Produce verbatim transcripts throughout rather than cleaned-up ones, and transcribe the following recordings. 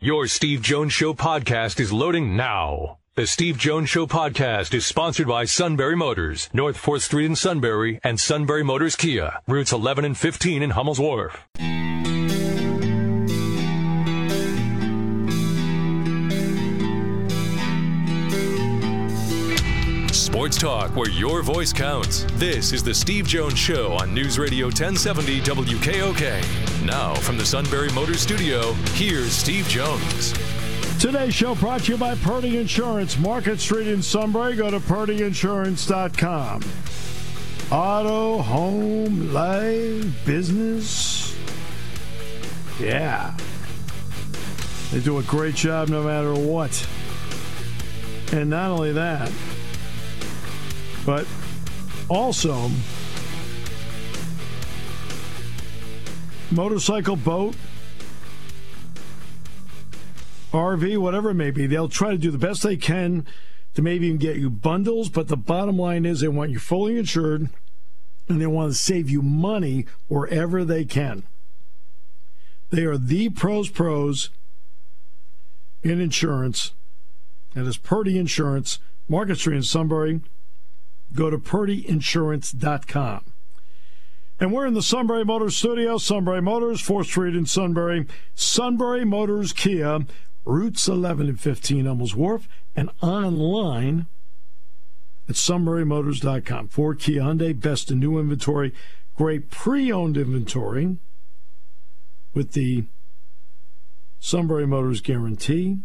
Your Steve Jones Show podcast is loading now. The Steve Jones Show podcast is sponsored by Sunbury Motors, North fourth Street in Sunbury, and Sunbury Motors Kia, routes eleven and fifteen in Hummel's Wharf. Sports talk where your voice counts. This is the Steve Jones Show on News Radio ten seventy W K O K. Now from the Sunbury Motors Studio, here's Steve Jones. Today's show brought to you by Purdy Insurance. Market Street in Sunbury. Go to purdy insurance dot com. Auto, home, life, business. Yeah. They do a great job no matter what. And not only that, but also motorcycle, boat, R V, whatever it may be. They'll try to do the best they can to maybe even get you bundles, but the bottom line is they want you fully insured and they want to save you money wherever they can. They are the pros pros in insurance. That is Purdy Insurance, Market Street in Sunbury. Go to purdy insurance dot com. And we're in the Sunbury Motors studio. Sunbury Motors, fourth Street in Sunbury. Sunbury Motors Kia, routes eleven and fifteen, Hummel's Wharf, and online at sunbury motors dot com. Ford, Kia, Hyundai, best in new inventory, great pre-owned inventory with the Sunbury Motors guarantee,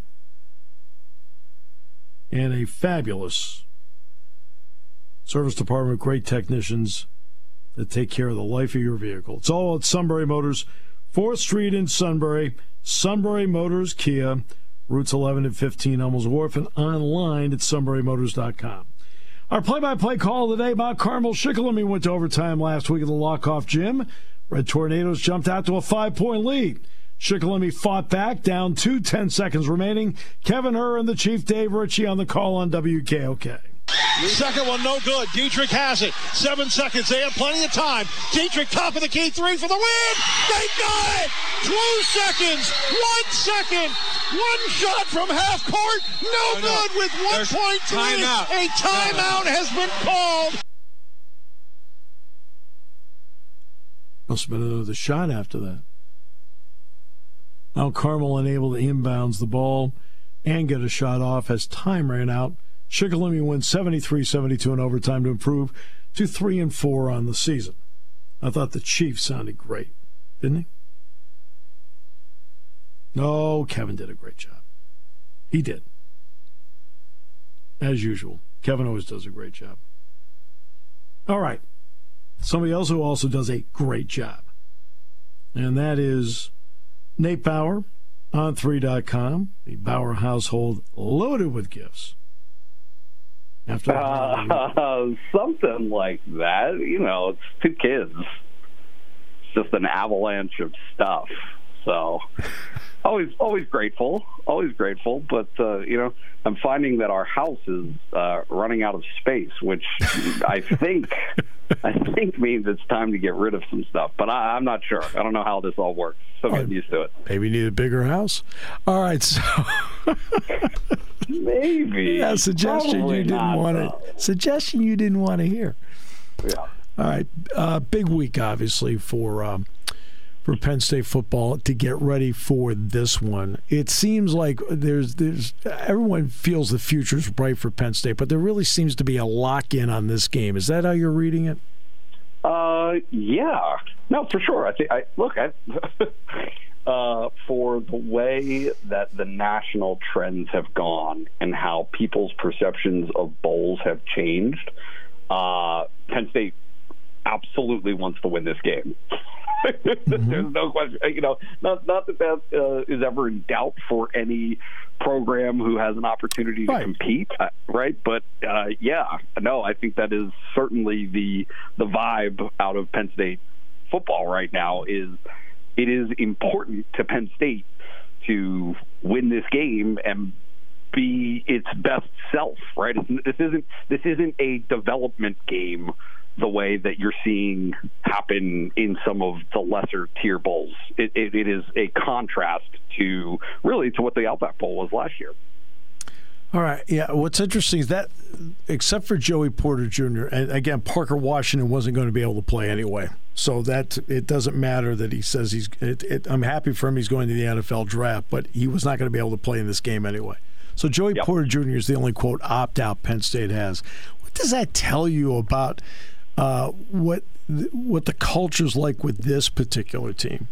and a fabulous service department, great technicians that take care of the life of your vehicle. It's all at Sunbury Motors, fourth Street in Sunbury. Sunbury Motors Kia, routes eleven and fifteen, Hummel's Wharf, and online at sunbury motors dot com. Our play-by-play call today, Mount Carmel Shikellamy went to overtime last week at the Lockoff Gym. Red Tornadoes jumped out to a five-point lead. Shikellamy fought back, down two, ten seconds remaining. Kevin Herr and the Chief Dave Ritchie on the call on W K O K. Second one, no good. Dietrich has it. Seven seconds. They have plenty of time. Dietrich, top of the key, three for the win. They got it. Two seconds. One second. One shot from half court. No oh, good no. with one point three. Timeout. A timeout has been called. Must have been another shot after that. Mount Carmel unable to inbounds the ball and get a shot off as time ran out. Shikellamy wins seventy-three seventy-two in overtime to improve to three and four on the season. I thought the Chief sounded great, didn't he? No, Kevin did a great job. He did. As usual. Kevin always does a great job. All right. Somebody else who also does a great job. And that is Nate Bauer on three dot com. The Bauer household loaded with gifts. After uh, something like that. You know, it's two kids. It's just an avalanche of stuff. So always always grateful, always grateful. But, uh, you know, I'm finding that our house is uh, running out of space, which I think I think means it's time to get rid of some stuff. But I, I'm not sure. I don't know how this all works. So getting used to it. Maybe you need a bigger house. All right, so maybe. Yeah, suggestion Probably you didn't want to. Suggestion you didn't want to hear. Yeah. All right, uh, big week obviously for um, for Penn State football to get ready for this one. It seems like there's there's everyone feels the future's bright for Penn State, but there really seems to be a lock in on this game. Is that how you're reading it? Uh, yeah. No, for sure. I think. I look. I, uh, for the way that the national trends have gone and how people's perceptions of bowls have changed, uh, Penn State absolutely wants to win this game. Mm-hmm. There's no question. You know, not not that that uh, is ever in doubt for any program who has an opportunity to right. compete, uh, right? But uh, yeah, no, I think that is certainly the the vibe out of Penn State football right now. Is it is important to Penn State to win this game and be its best self, right? This isn't this isn't a development game the way that you're seeing happen in some of the lesser tier bowls. It, it, it is a contrast to really to what the Outback Bowl was last year. All right. Yeah. What's interesting is that, except for Joey Porter Junior, and again, Parker Washington wasn't going to be able to play anyway. So that it doesn't matter that he says he's. It, it, I'm happy for him. He's going to the N F L draft, but he was not going to be able to play in this game anyway. So Joey yep. Porter Junior is the only quote opt out Penn State has. What does that tell you about uh, what what the culture's like with this particular team?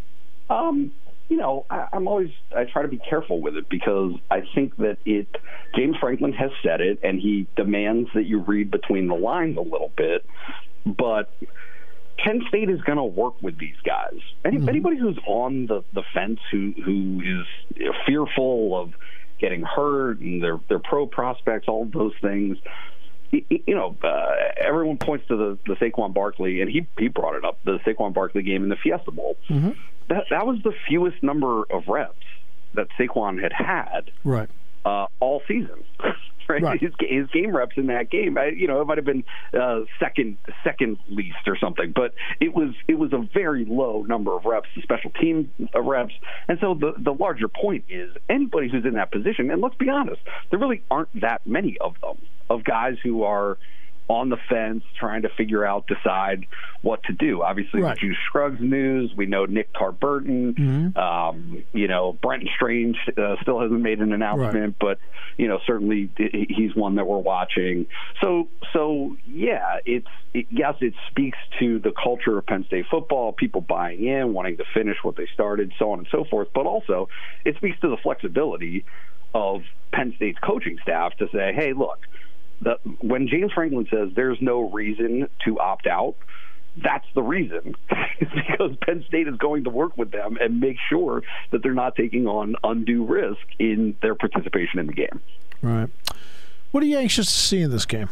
Um. You know, I, I'm always, I try to be careful with it because I think that it, James Franklin has said it, and he demands that you read between the lines a little bit, but Penn State is going to work with these guys. Any, mm-hmm. Anybody who's on the, the fence, who who is fearful of getting hurt and their, their pro prospects, all of those things, you know, uh, everyone points to the, the Saquon Barkley, and he, he brought it up, the Saquon Barkley game in the Fiesta Bowl. Mm-hmm. That that was the fewest number of reps that Saquon had had right. uh, all season. right? right. His, his game reps in that game, I, you know, it might have been uh, second second least or something, but it was it was a very low number of reps, special team reps. And so the the larger point is anybody who's in that position, and let's be honest, there really aren't that many of them, of guys who are on the fence, trying to figure out, decide what to do. Obviously, right. the Juice Scruggs news. We know Nick Tarburton. Mm-hmm. Um, you know, Brenton Strange uh, still hasn't made an announcement, right. but you know, certainly he's one that we're watching. So, so yeah, it's it, yes, it speaks to the culture of Penn State football, people buying in, wanting to finish what they started, so on and so forth. But also, it speaks to the flexibility of Penn State's coaching staff to say, hey, look. The, when James Franklin says there's no reason to opt out, that's the reason. It's because Penn State is going to work with them and make sure that they're not taking on undue risk in their participation in the game. Right. What are you anxious to see in this game?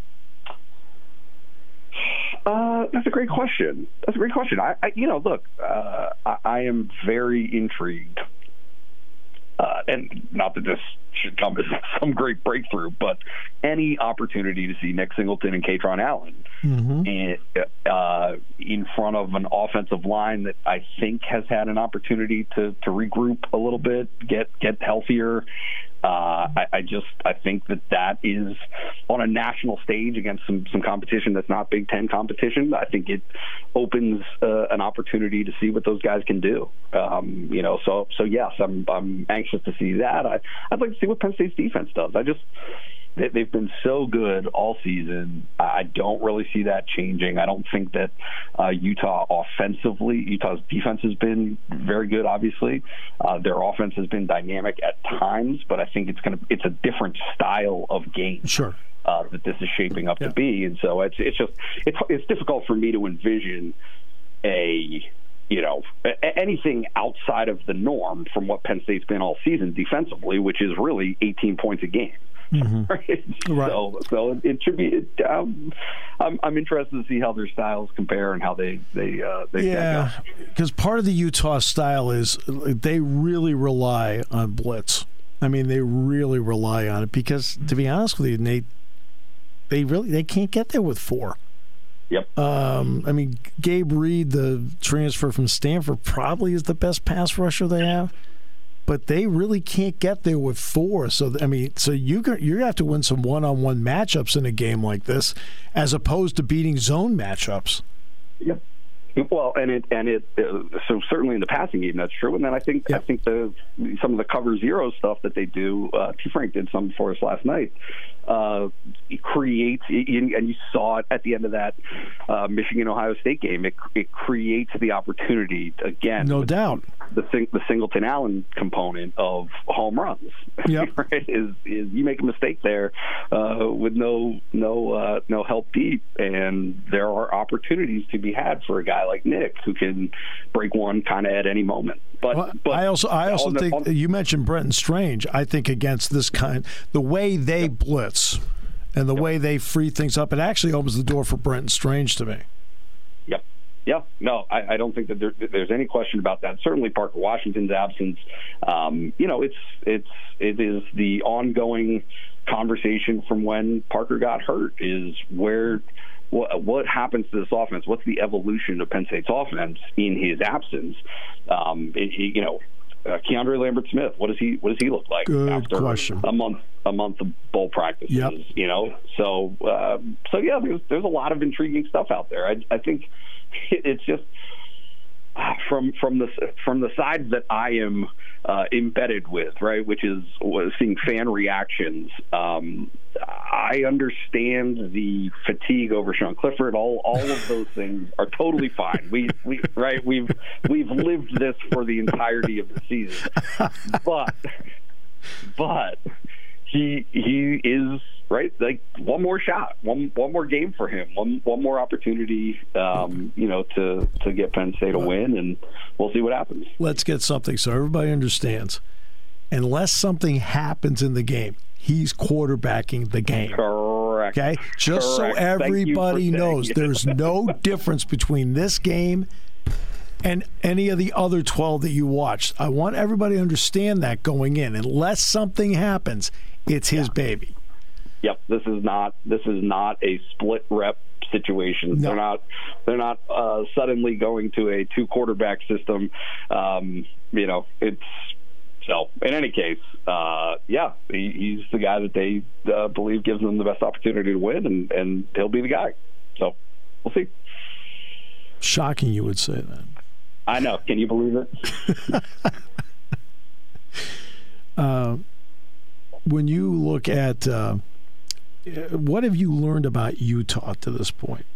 Uh, that's a great question. That's a great question. I, I you know, look, uh, I, I am very intrigued. Uh, and not that this should come as some great breakthrough, but any opportunity to see Nick Singleton and Katron Allen mm-hmm. in, uh, in front of an offensive line that I think has had an opportunity to, to regroup a little bit, get get healthier. Uh, I, I just I think that that is on a national stage against some, some competition that's not Big Ten competition. I think it opens uh, an opportunity to see what those guys can do. Um, you know, so so yes, I'm I'm anxious to see that. I, I'd like to see what Penn State's defense does. I just they, they've been so good all season. I don't really see that changing. I don't think that uh, Utah offensively, Utah's defense has been very good. Obviously, uh, their offense has been dynamic at times, but I think it's going to it's a different style of game. Sure. Uh, that this is shaping up yeah. to be, and so it's it's just it's it's difficult for me to envision a you know a, anything outside of the norm from what Penn State's been all season defensively, which is really eighteen points a game. Mm-hmm. right? right. So so it should be. It, um, I'm I'm interested to see how their styles compare and how they they uh, they yeah because part of the Utah style is they really rely on blitz. I mean, they really rely on it because, to be honest with you, Nate, they really they can't get there with four. Yep. Um, I mean, Gabe Reed, the transfer from Stanford, probably is the best pass rusher they have, but they really can't get there with four. So I mean, so you you have to win some one-on-one matchups in a game like this, as opposed to beating zone matchups. Yep. Well, and it and it uh, so certainly in the passing game that's true, and then I think yep. I think the some of the cover zero stuff that they do. Uh, T. Frank did some for us last night. Uh, it creates, and you saw it at the end of that uh, Michigan Ohio State game. It it creates the opportunity again. No doubt. The sing, the Singleton Allen component of home runs. Yep. right? Is is you make a mistake there uh, with no no uh, no help deep, and there are opportunities to be had for a guy like Nick who can break one kind of at any moment. But, well, but I also I also think the, you mentioned Brenton Strange. I think against this kind, the way they yep. blitz and the yep. way they free things up, it actually opens the door for Brenton Strange to me. Yep. Yeah, no, I, I don't think that there, there's any question about that. Certainly, Parker Washington's absence. Um, you know, it's it's it is the ongoing conversation from when Parker got hurt. Is where what, what happens to this offense? What's the evolution of Penn State's offense in his absence? Um, it, it, you know, uh, Keandre Lambert-Smith. What does he What does he look like Good after question. a month a month of bowl practices? Yep. You know, so uh, so yeah, there's there's a lot of intriguing stuff out there. I, I think. It's just uh, from from the from the side that I am uh, embedded with, right, which is was seeing fan reactions. Um, I understand the fatigue over Sean Clifford. All all of those things are totally fine. We we right we've we've lived this for the entirety of the season, but but he he is. Right, like one more shot, one one more game for him, one one more opportunity, um, you know, to to get Penn State a win, and we'll see what happens. Let's get something so everybody understands. Unless something happens in the game, he's quarterbacking the game. Correct. Okay, just Correct. so everybody knows, it. there's no difference between this game and any of the other twelve that you watched. I want everybody to understand that going in. Unless something happens, it's his yeah. baby. Yep, this is not this is not a split rep situation. No. They're not they're not uh, suddenly going to a two quarterback system. Um, you know, it's so. In any case, uh, yeah, he, he's the guy that they uh, believe gives them the best opportunity to win, and, and he'll be the guy. So we'll see. Shocking, you would say that. I know. Can you believe it? uh, when you look at. Uh, What have you learned about Utah to this point?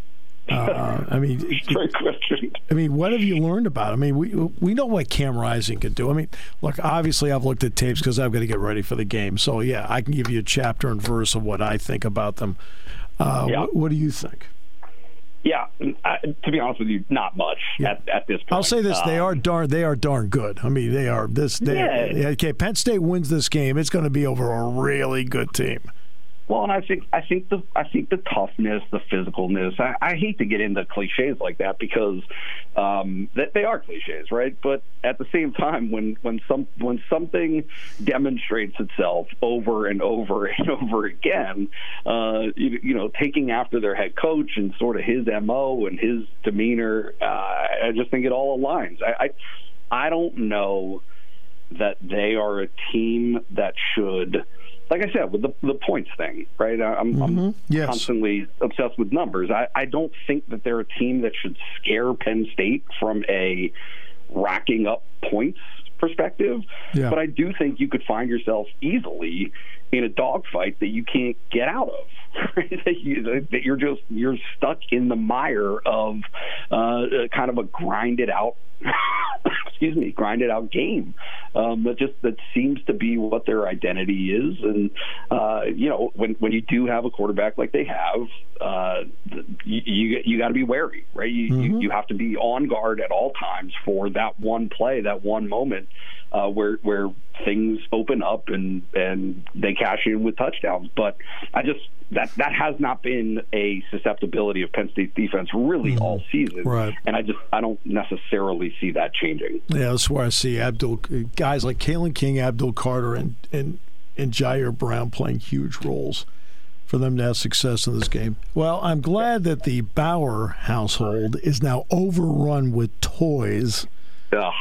Uh, I mean, great question. I mean, what have you learned about? I mean, we we know what Cam Rising can do. I mean, look, obviously, I've looked at tapes because I've got to get ready for the game. So, yeah, I can give you a chapter and verse of what I think about them. Uh, yeah. what, what do you think? Yeah, I, to be honest with you, not much yeah. at, at this point. I'll say this: um, they are darn, they are darn good. I mean, they are this. They, yeah. Okay, Penn State wins this game. It's going to be over a really good team. Well, and I think I think the I think the toughness, the physicalness. I, I hate to get into cliches like that because um, that they are cliches, right? But at the same time, when when some when something demonstrates itself over and over and over again, uh, you, you know, taking after their head coach and sort of his M O and his demeanor, uh, I just think it all aligns. I, I I don't know that they are a team that should. Like I said, with the, the points thing, right? I'm, mm-hmm. I'm yes. constantly obsessed with numbers. I, I don't think that they're a team that should scare Penn State from a racking up points perspective. Yeah. But I do think you could find yourself easily in a dogfight that you can't get out of. Right? that, you, that you're just you're stuck in the mire of uh, kind of a grinded out. excuse me, grinded out game. Um, that just that seems to be what their identity is, and uh, you know, when when you do have a quarterback like they have, uh, you you, you got to be wary, right? You, mm-hmm. you you have to be on guard at all times for that one play, that one moment uh, where where things open up and and they cash in with touchdowns. But I just that that has not been a susceptibility of Penn State's defense really mm-hmm. all season, right? And I just I don't necessarily see that changing. Yeah, that's where I see Abdul guys like Kalen King, Abdul Carter, and and and Jair Brown playing huge roles for them to have success in this game. Well, I'm glad that the Bauer household is now overrun with toys. Ugh.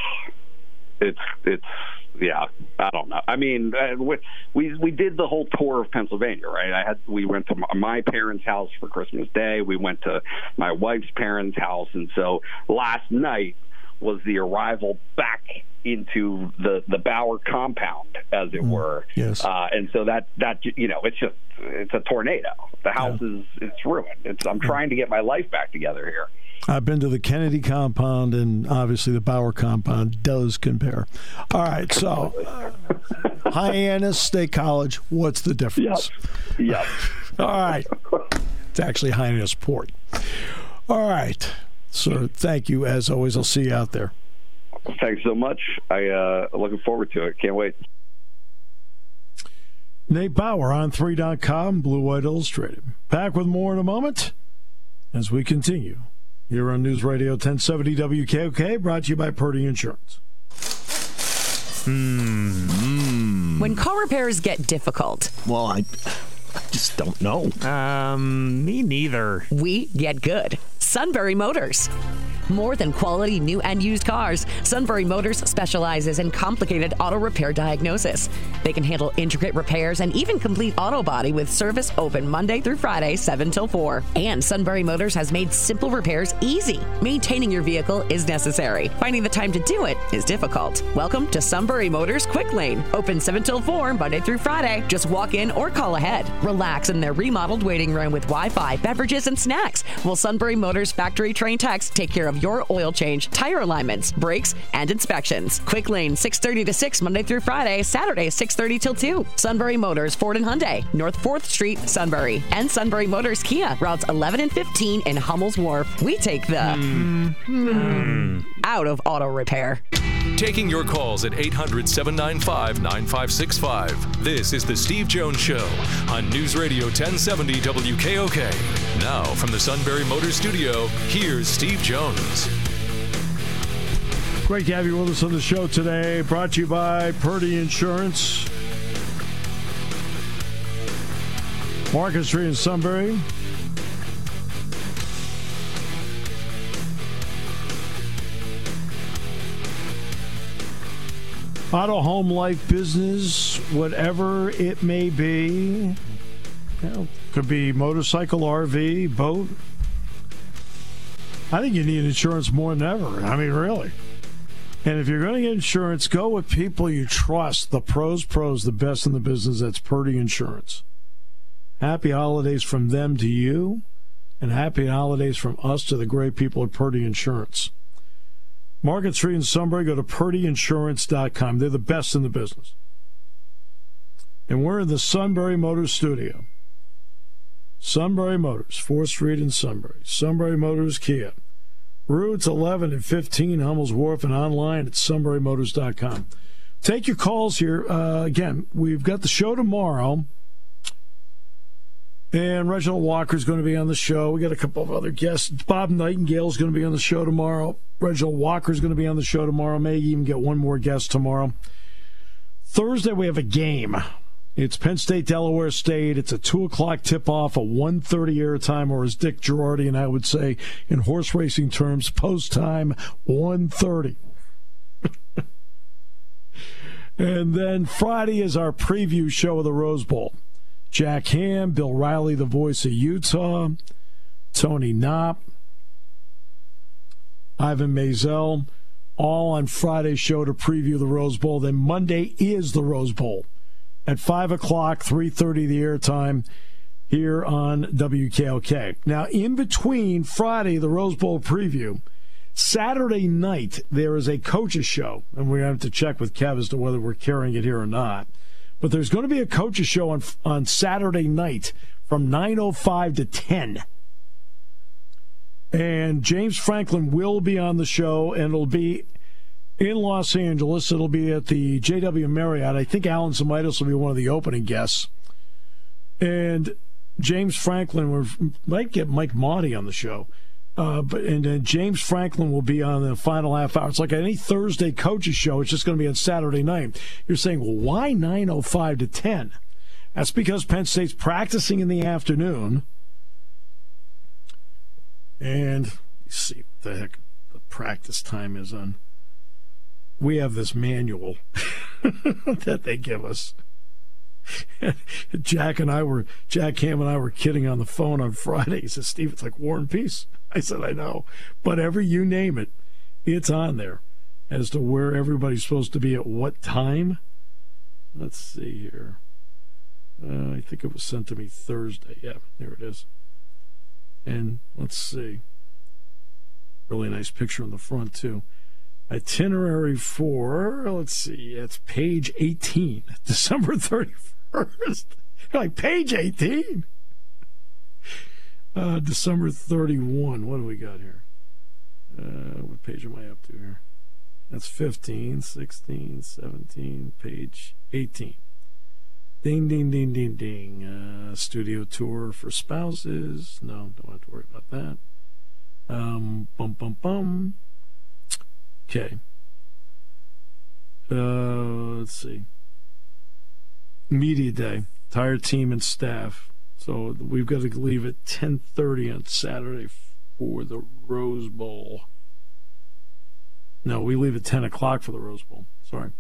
It's it's yeah. I don't know. I mean, uh, we, we we did the whole tour of Pennsylvania, right? I had we went to my parents' house for Christmas Day. We went to my wife's parents' house, and so last night was the arrival back into the the Bauer compound, as it mm, were. Yes. Uh, and so that that you know, it's just it's a tornado. The house yeah. is it's ruined. It's I'm trying to get my life back together here. I've been to the Kennedy compound, and obviously the Bauer compound does compare. All right, so uh, Hyannis State College, what's the difference? Yep. Yep. All right. It's actually Hyannis Port. All right. Sir, thank you. As always, I'll see you out there. Thanks so much. I uh looking forward to it. Can't wait. Nate Bauer on three dot com, Blue White Illustrated. Back with more in a moment as we continue You're on News Radio ten seventy W K O K, brought to you by Purdy Insurance. Hmm. When car repairs get difficult, Well, I, I just don't know. Um, me neither. we get good. Sunbury Motors. More than quality new and used cars, Sunbury Motors specializes in complicated auto repair diagnosis. They can handle intricate repairs and even complete auto body with service open Monday through Friday, seven till four. And Sunbury Motors has made simple repairs easy. Maintaining your vehicle is necessary. Finding the time to do it is difficult. Welcome to Sunbury Motors Quick Lane. Open seven till four, Monday through Friday. Just walk in or call ahead. Relax in their remodeled waiting room with Wi-Fi, beverages, and snacks. While Sunbury Motors factory trained techs take care of your oil change, tire alignments, brakes, and inspections. Quick Lane, six thirty to six, Monday through Friday, Saturday, six thirty till two. Sunbury Motors, Ford and Hyundai, North fourth Street, Sunbury. And Sunbury Motors Kia, routes eleven and fifteen in Hummel's Wharf. We take the mm. Mm. out of auto repair. Taking your calls at eight hundred, seven nine five, nine five six five. This is The Steve Jones Show on News Radio ten seventy W K O K. Now, from the Sunbury Motors Studio, here's Steve Jones. Great to have you with us on the show today. Brought to you by Purdy Insurance. Market Street in Sunbury. Auto, home, life, business, whatever it may be. You know, could be motorcycle, R V, boat. I think you need insurance more than ever. I mean, really. And if you're going to get insurance, go with people you trust. The pros, pros, the best in the business. That's Purdy Insurance. Happy holidays from them to you, and happy holidays from us to the great people at Purdy Insurance. Market Street in Sunbury, go to purdy insurance dot com. They're the best in the business. And we're in the Sunbury Motors studio. Sunbury Motors, fourth Street in Sunbury. Sunbury Motors Kia. Routes eleven and fifteen, Hummel's Wharf, and online at sunbury motors dot com. Take your calls here. Uh, again, we've got the show tomorrow. And Reginald Walker's going to be on the show. We got a couple of other guests. Bob Nightingale's going to be on the show tomorrow. Reginald Walker's going to be on the show tomorrow. May even get one more guest tomorrow. Thursday, we have a game. It's Penn State, Delaware State. It's a two o'clock tip-off, a one thirty airtime, or as Dick Girardi and I would say in horse racing terms, post time, one thirty. And then Friday is our preview show of the Rose Bowl. Jack Ham, Bill Riley, the voice of Utah, Tony Knopp, Ivan Maisel, all on Friday's show to preview the Rose Bowl. Then Monday is the Rose Bowl at five o'clock, three thirty the airtime here on W K O K. Now, in between Friday, the Rose Bowl preview, Saturday night, there is a coach's show, and we have to check with Kev as to whether we're carrying it here or not. But there's going to be a coach's show on on Saturday night from nine oh five to ten. And James Franklin will be on the show, and it'll be in Los Angeles. It'll be at the J W Marriott. I think Alan Samitis will be one of the opening guests. And James Franklin, we might get Mike Motti on the show. Uh, but and uh, James Franklin will be on the final half hour. It's like any Thursday coaches show. It's just going to be on Saturday night. You're saying, well, why nine oh five to ten? That's because Penn State's practicing in the afternoon. And let's see what the heck the practice time is on. We have this manual that they give us. Jack and I were, Jack Ham and I were kidding on the phone on Friday. He said, Steve, it's like War and Peace. I said, I know. Whatever you name it, it's on there as to where everybody's supposed to be at what time. Let's see here. Uh, I think it was sent to me Thursday. Yeah, there it is. And let's see. Really nice picture on the front, too. Itinerary for, let's see, it's page eighteen, December thirty-first. Like, page eighteen? Uh, December thirty-first. What do we got here? Uh, what page am I up to here? That's fifteen, sixteen, seventeen, page eighteen. Ding, ding, ding, ding, ding. Uh, studio tour for spouses. No, don't have to worry about that. Um, bum, bum, bum. Okay. Uh, let's see. Media day. Entire team and staff. So we've got to leave at ten thirty on Saturday for the Rose Bowl. No, we leave at ten o'clock for the Rose Bowl. Sorry.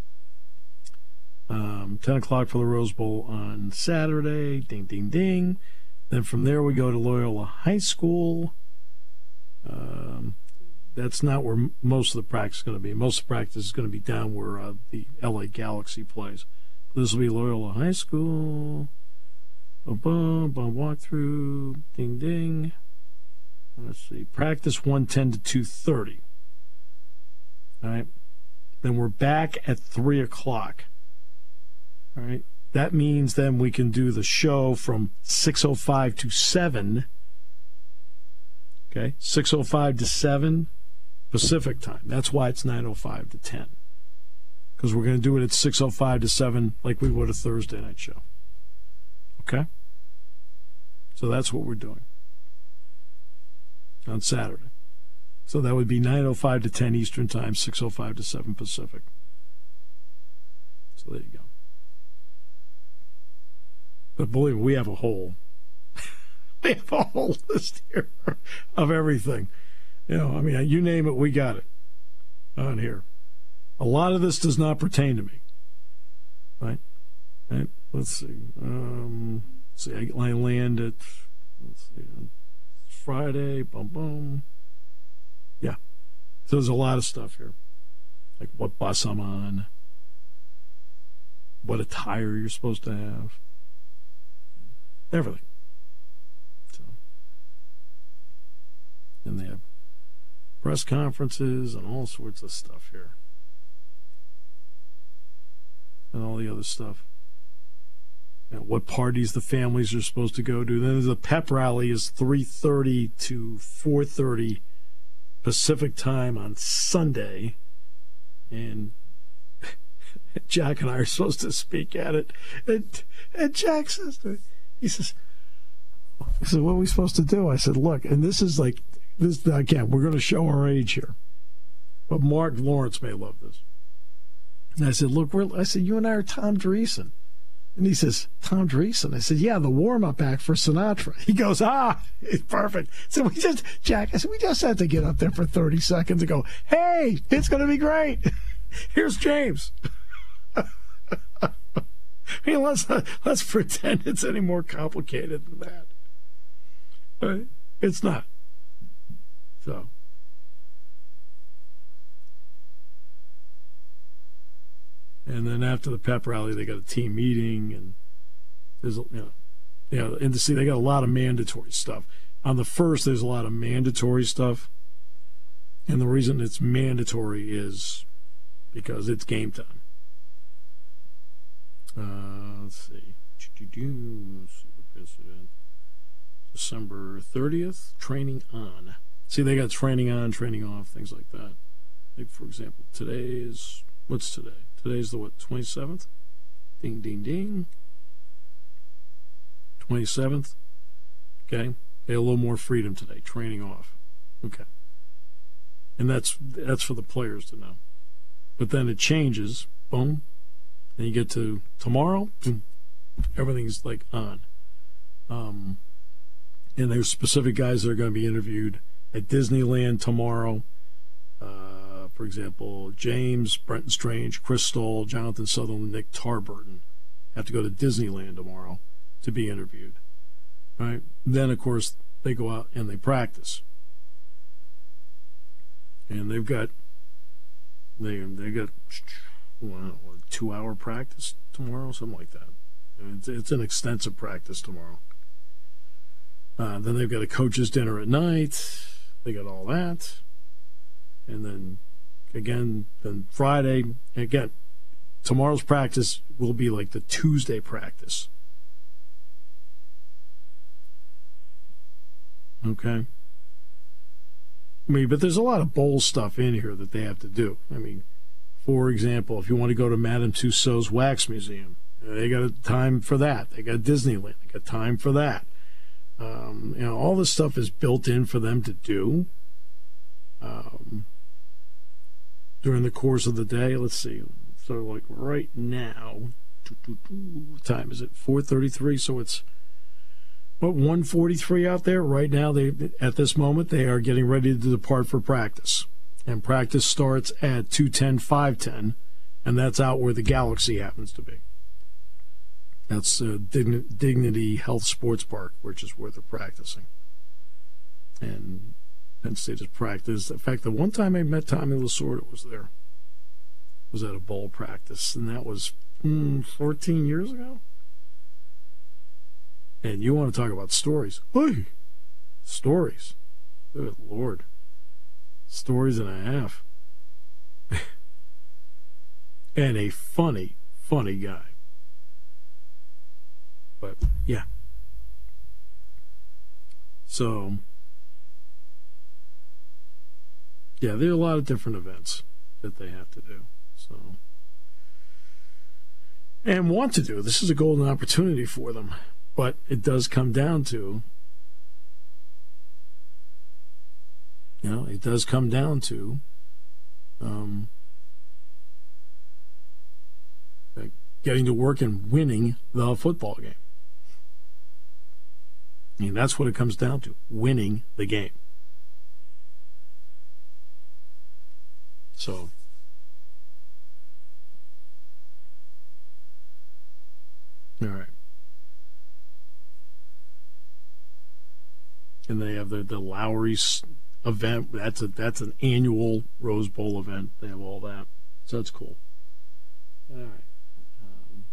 Um, ten o'clock for the Rose Bowl on Saturday. Ding, ding, ding. Then from there we go to Loyola High School. Um, that's not where most of the practice is going to be. Most of the practice is going to be down where uh, the L A Galaxy plays. This will be Loyola High School. Boom, boom, boom, walkthrough. Ding, ding. Let's see. Practice one ten to two thirty. All right. Then we're back at three o'clock. All right. That means then we can do the show from six oh five to seven. Okay. six oh five to seven Pacific time. That's why it's nine oh five to ten. Because we're going to do it at six oh five to seven like we would a Thursday night show. Okay? So that's what we're doing on Saturday. So that would be nine oh five to ten Eastern time, six oh five to seven Pacific. So there you go. But believe me, we have a whole, we have a whole list here of everything. You know, I mean, you name it, we got it on here. A lot of this does not pertain to me. Right? Right? Let's see. Um, let's see. I land at, let's see, on Friday. Boom, boom. Yeah. So there's a lot of stuff here. Like what bus I'm on, what attire you're supposed to have, everything. So, and they have press conferences and all sorts of stuff here. And all the other stuff. You know, what parties the families are supposed to go to. Then the pep rally is three thirty to four thirty Pacific time on Sunday. And Jack and I are supposed to speak at it. And, and Jack says to me, he says, he said, what are we supposed to do? I said, look, and this is like, this again, we're going to show our age here. But Mark Lawrence may love this. And I said, look, we're, I said, you and I are Tom Dreesen. And he says, Tom Dreesen? I said, yeah, the warm-up act for Sinatra. He goes, ah, it's perfect. So we just, Jack, I said, we just had to get up there for thirty seconds and go, hey, it's going to be great. Here's James. I mean, let's, let's pretend it's any more complicated than that. Right? It's not. So. And then after the pep rally, they got a team meeting, and there's, you know, you know, and to see they got a lot of mandatory stuff. On the first, there's a lot of mandatory stuff, and the reason it's mandatory is because it's game time. Uh, let's see, let's see what this is. December thirtieth, training on. See, they got training on, training off, things like that. Like for example, today is what's today? Today's the, what, twenty-seventh? Ding, ding, ding. twenty-seventh. Okay. They have a little more freedom today. Training off. Okay. And that's that's for the players to know. But then it changes. Boom. And you get to tomorrow. Boom. Everything's like on. Um, and there's specific guys that are going to be interviewed at Disneyland tomorrow. Uh, for example, James, Brenton Strange, Chris Stoll, Jonathan Sutherland, Nick Tarburton have to go to Disneyland tomorrow to be interviewed. Right? Then, of course, they go out and they practice. And they've got they they got wow, a two-hour practice tomorrow, something like that. It's, it's an extensive practice tomorrow. Uh, then they've got a coach's dinner at night. They got all that. And then, again, then Friday, again, tomorrow's practice will be like the Tuesday practice. Okay? I mean, but there's a lot of bowl stuff in here that they have to do. I mean, for example, if you want to go to Madame Tussauds Wax Museum, they got a time for that. They got Disneyland. They got time for that. Um, you know, all this stuff is built in for them to do um, during the course of the day. Let's see. So, like right now, what time is it? four thirty-three. So it's what one forty-three out there right now. They at this moment they are getting ready to depart for practice, and practice starts at two ten, five ten, and that's out where the Galaxy happens to be. That's uh, Dign- Dignity Health Sports Park, which is where they're practicing. And Penn State has practiced. In fact, the one time I met Tommy Lasorda was there. Was at a bowl practice, and that was mm, fourteen years ago. And you want to talk about stories. Hey! Stories. Good Lord. Stories and a half. And a funny, funny guy. But, yeah. So, yeah, there are a lot of different events that they have to do. So, and want to do. This is a golden opportunity for them. But it does come down to, you know, it does come down to um, getting to work and winning the football game. I mean, that's what it comes down to, winning the game. So, all right. And they have the, the Lowry's event. That's a that's an annual Rose Bowl event. They have all that. So that's cool. All right. Um,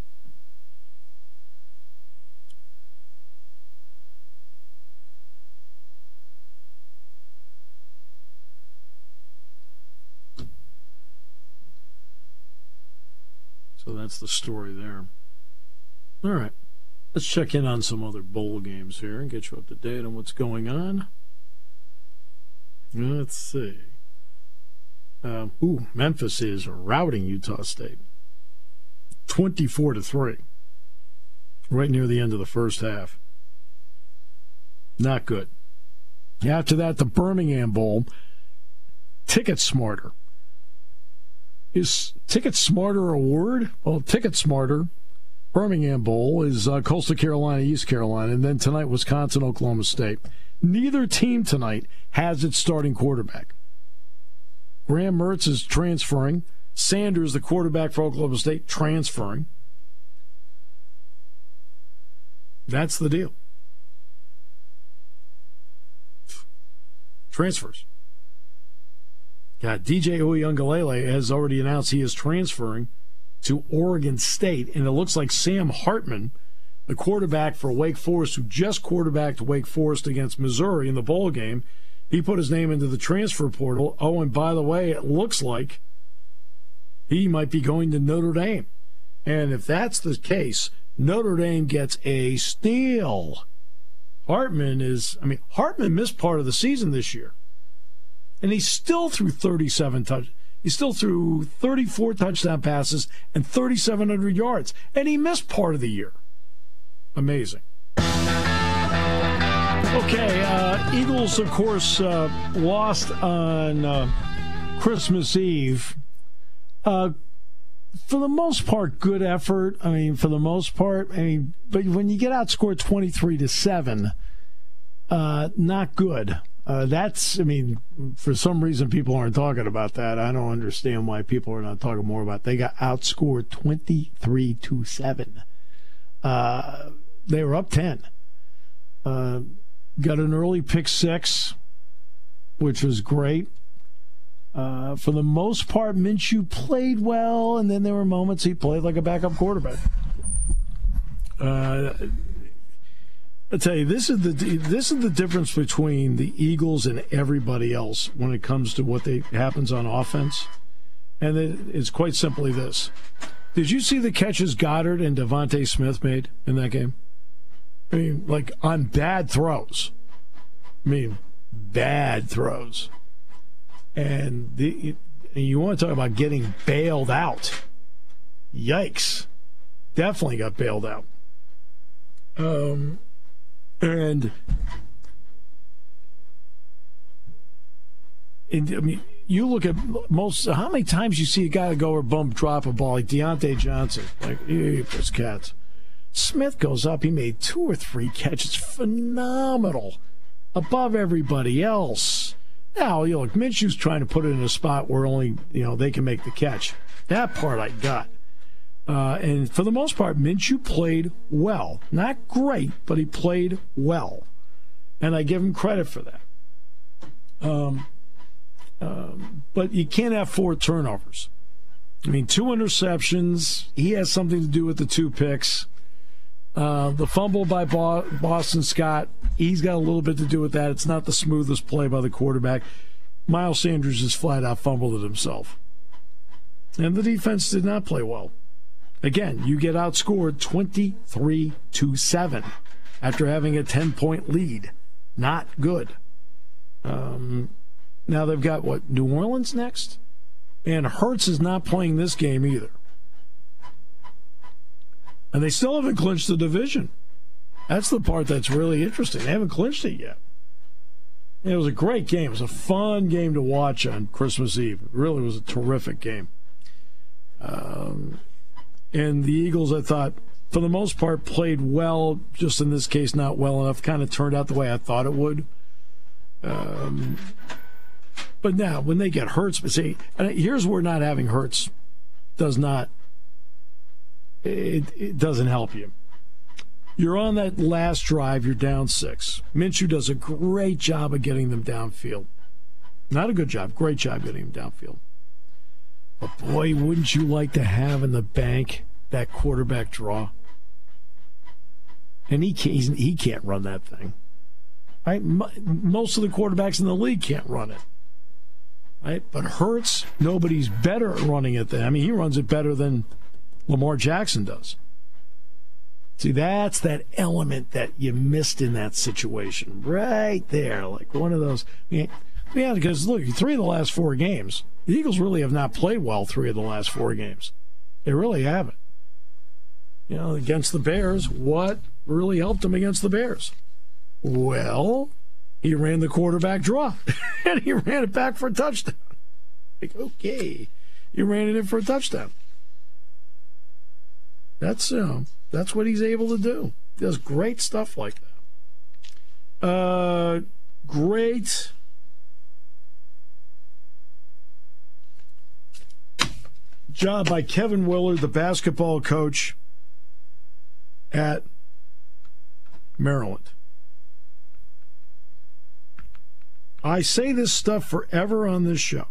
so that's the story there. All right. Let's check in on some other bowl games here and get you up to date on what's going on. Let's see. Uh, ooh, Memphis is routing Utah State, twenty-four to three, right near the end of the first half. Not good. After that, the Birmingham Bowl. Ticket Smarter. Is Ticket Smarter a word? Well, Ticket Smarter. Birmingham Bowl is uh, Coastal Carolina, East Carolina, and then tonight Wisconsin, Oklahoma State. Neither team tonight has its starting quarterback. Graham Mertz is transferring. Sanders, the quarterback for Oklahoma State, transferring. That's the deal. Transfers. God, D J Uiagalelei has already announced he is transferring to Oregon State, and it looks like Sam Hartman, the quarterback for Wake Forest, who just quarterbacked Wake Forest against Missouri in the bowl game, he put his name into the transfer portal. Oh, and by the way, it looks like he might be going to Notre Dame. And if that's the case, Notre Dame gets a steal. Hartman is, I mean, Hartman missed part of the season this year, and he still threw thirty-seven touchdowns. He still threw thirty-four touchdown passes and thirty-seven hundred yards, and he missed part of the year. Amazing. Okay, uh, Eagles, of course, uh, lost on uh, Christmas Eve. Uh, for the most part, good effort. I mean, for the most part, I mean, but when you get outscored twenty-three to seven, uh, not good. Uh, that's, I mean, for some reason people aren't talking about that. I don't understand why people are not talking more about it. They got outscored twenty-three to seven. Uh, they were up ten. Uh, got an early pick six, which was great. Uh, for the most part, Minshew played well, and then there were moments he played like a backup quarterback. Uh I tell you, this is the this is the difference between the Eagles and everybody else when it comes to what they, happens on offense, and it, it's quite simply this: did you see the catches Goddard and Devontae Smith made in that game? I mean, like on bad throws. I mean, bad throws, and the and you want to talk about getting bailed out? Yikes! Definitely got bailed out. Um. And, and I mean, you look at most, how many times you see a guy go or bump drop a ball like Deontay Johnson, like, those cats. Smith goes up, he made two or three catches, phenomenal, above everybody else. Now, you know, look, Minshew's trying to put it in a spot where only, you know, they can make the catch. That part I got. Uh, and for the most part, Minshew played well. Not great, but he played well. And I give him credit for that. Um, um, but you can't have four turnovers. I mean, two interceptions. He has something to do with the two picks. Uh, the fumble by Bo- Boston Scott, he's got a little bit to do with that. It's not the smoothest play by the quarterback. Miles Sanders just flat out fumbled it himself. And the defense did not play well. Again, you get outscored twenty-three to seven after having a ten-point lead. Not good. Um, now they've got, what, New Orleans next? And Hurts is not playing this game either. And they still haven't clinched the division. That's the part that's really interesting. They haven't clinched it yet. It was a great game. It was a fun game to watch on Christmas Eve. It really was a terrific game. Um, and the Eagles, I thought, for the most part, played well. Just in this case, not well enough. Kind of turned out the way I thought it would. Um, but now, when they get Hurts, but see, and here's where not having Hurts does not, it, it doesn't help you. You're on that last drive, you're down six. Minshew does a great job of getting them downfield. Not a good job, great job getting them downfield. But boy, wouldn't you like to have in the bank that quarterback draw? And he can't, he's, he can't run that thing. Right? Most of the quarterbacks in the league can't run it. Right? But Hurts, nobody's better at running it than. I mean, he runs it better than Lamar Jackson does. See, that's that element that you missed in that situation. Right there. Like one of those. Yeah, because look, three of the last four games, the Eagles really have not played well three of the last four games. They really haven't. You know, against the Bears, what really helped them against the Bears? Well, he ran the quarterback draw, and he ran it back for a touchdown. Like, okay, you ran it in for a touchdown. That's uh, that's what he's able to do. He does great stuff like that. Uh, great. Job by Kevin Willard, the basketball coach at Maryland. I say this stuff forever on this show.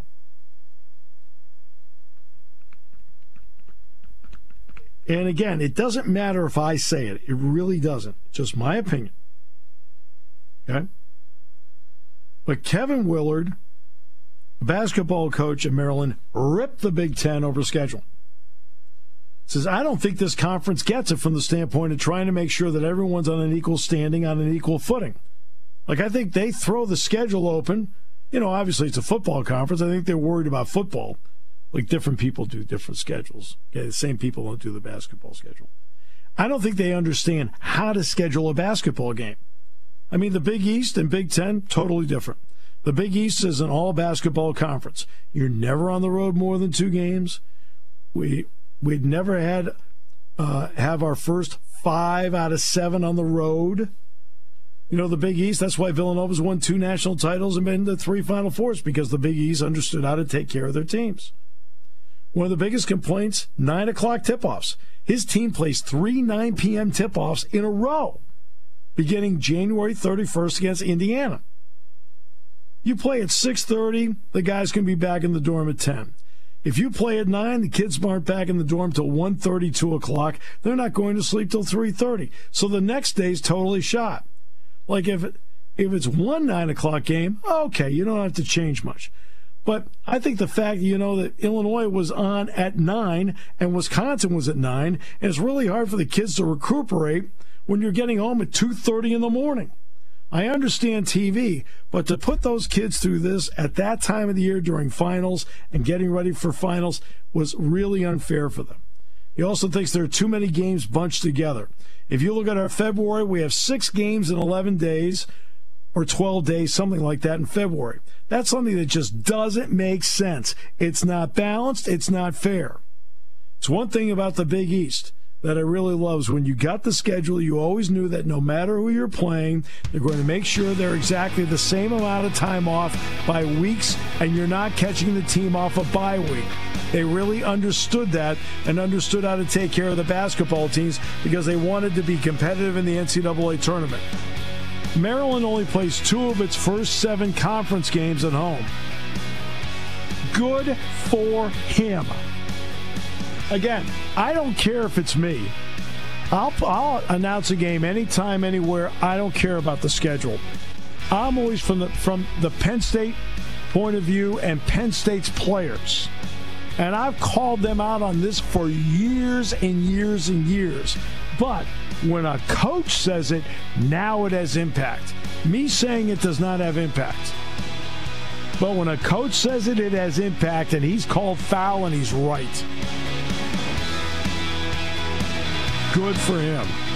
And again, it doesn't matter if I say it. It really doesn't. It's just my opinion. Okay? But Kevin Willard, basketball coach at Maryland, ripped the Big Ten over scheduling. Says, I don't think this conference gets it from the standpoint of trying to make sure that everyone's on an equal standing, on an equal footing. Like, I think they throw the schedule open. You know, obviously it's a football conference. I think they're worried about football. Like, different people do different schedules. Okay, the same people don't do the basketball schedule. I don't think they understand how to schedule a basketball game. I mean, the Big East and Big Ten, totally different. The Big East is an all-basketball conference. You're never on the road more than two games. We, we'd never had uh, have our first five out of seven on the road. You know, the Big East, that's why Villanova's won two national titles and been to three Final Fours, because the Big East understood how to take care of their teams. One of the biggest complaints, nine o'clock tip-offs. His team plays three nine p.m. tip-offs in a row, beginning January thirty-first against Indiana. You play at six thirty, the guys can be back in the dorm at ten. If you play at nine, the kids aren't back in the dorm till one thirty, two o'clock. They're not going to sleep till three thirty. So the next day's totally shot. Like if, it, if it's one nine o'clock game, okay, you don't have to change much. But I think the fact, you know, that Illinois was on at nine and Wisconsin was at nine, and it's really hard for the kids to recuperate when you're getting home at two thirty in the morning. I understand T V, but to put those kids through this at that time of the year during finals and getting ready for finals was really unfair for them. He also thinks there are too many games bunched together. If you look at our February, we have six games in eleven days or twelve days, something like that in February. That's something that just doesn't make sense. It's not balanced. It's not fair. It's one thing about the Big East that I really love is when you got the schedule, you always knew that no matter who you're playing, they're going to make sure they're exactly the same amount of time off by weeks, and you're not catching the team off a bye week. They really understood that and understood how to take care of the basketball teams because they wanted to be competitive in the N C double A tournament. Maryland only plays two of its first seven conference games at home. Good for him. Again, I don't care if it's me. I'll, I'll announce a game anytime, anywhere. I don't care about the schedule. I'm always from the from the Penn State point of view and Penn State's players. And I've called them out on this for years and years and years. But when a coach says it, now it has impact. Me saying it does not have impact. But when a coach says it, it has impact, and he's called foul, and he's right. Good for him.